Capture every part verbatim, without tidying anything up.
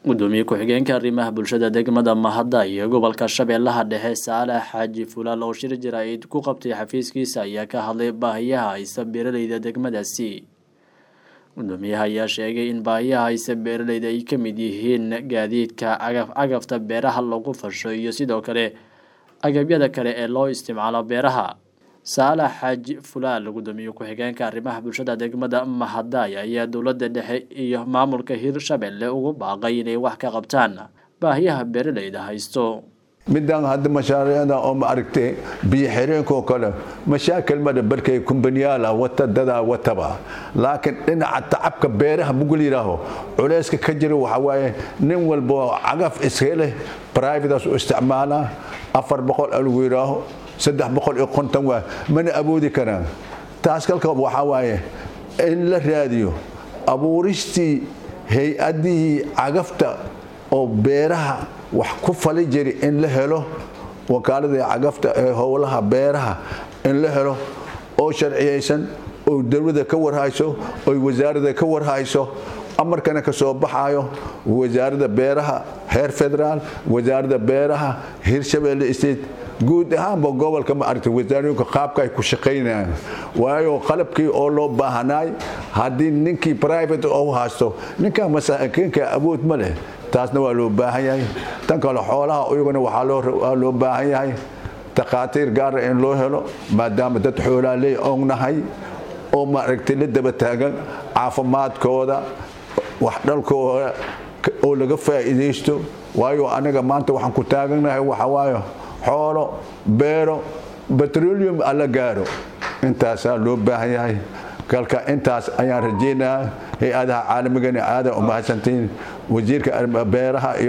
gudoomiye ku-xigeenka arrimaha bulshada degmada Mahada iyo gobolka Shabeellaha Dhexe Saalax Xaaji Fulaal oo shir jaraa'id ku qabtay xafiiskiisa ayaa ka hadlay baahiyaha haysta beeraleyda degmadaasi. Gudoomiyaha ayaa sheegay in baahiyaha haysta beeraleyda ay ka mid yihiin gaadiidka cagaf-cagafta beeraha lagu fasho iyo sidoo kale agabyada kale ee loo isticmaalo beeraha. Saalax Xaaji Fulaal gudoomiye ku-xigeenka arrimaha bulshada degmada Mahada ayaa dowladda dhexe iyo maamulka Hirshabelle ugu baaqay inay wax ka qabtaan baahiyaha beeraleyda haysto. midaan hadda mashaariicda oo ma aragtay biyo xireenka kale mashaakil ma barkay kumbaniyaala wata dada wataba laakiin dhinaca tacabka beeraha mugul yiraaho culeyska ka jira waxa waaye nin walba cagaf iskale private u isticmaala afar boqol lagu yiraaho saddex boqol iyo konton waa mana awoodi karaan taas kalka waxa waaye in la raadiyo abuuristii hay'adii cagafta oo beeraha wax ku fali jiri in la helo wakaalada cagafta ee howlaha beeraha in la helo oo sharciyeysan oo dawladda ka warhayso oo wasaaradda ka warhayso amarkana ka soo baxayo wasaaradda beeraha heer federaal wasaaradda beeraha Hirshabelle state guud ahaan gobolka ma aragtay wasaaradda qaabka ay ku shaqeynayaan waayo qalabkii oo loo baahanay hadii ninkii private oo haasto ninka masaakiinka awood ma leh taasna waa loo baahan yahay tan kale xoolaha iyaguna waxa loo loo baahan yahay taqaatiir gaar ah in loo helo maadaama dad xoolaha oognahay oo ma aragtay la daba taagan caafimaadkooda wax dhalkooda oo laga faa'iideysto waayo anaga maanta waxaan ku taaganahay waxa waayo xoolo beero petroleum ala gaaro intaas loo baahan yahay kalka intaas ayaan rajeynaa hay'adaha caalamiga ah aad u mahadsantiin wasiirka beeraha iyo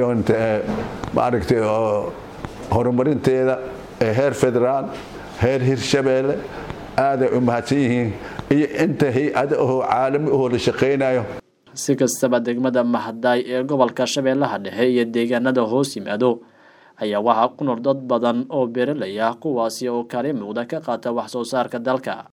ma aragtay horumarinteeda ee heer federaal heer Hirshabelle aad u mahadsan yihiin iyo inta hay'ad oo caalami oo la shaqeynayo. Si kastaba degmada Mahada ee gobolka Shabeellaha Dhexe iyo deegaanada hoos yimaado ayaa waxa ku nool dad badan oo beeraley ah kuwaasi oo kaalin muuqda ka qaata wax soo saarka dalka.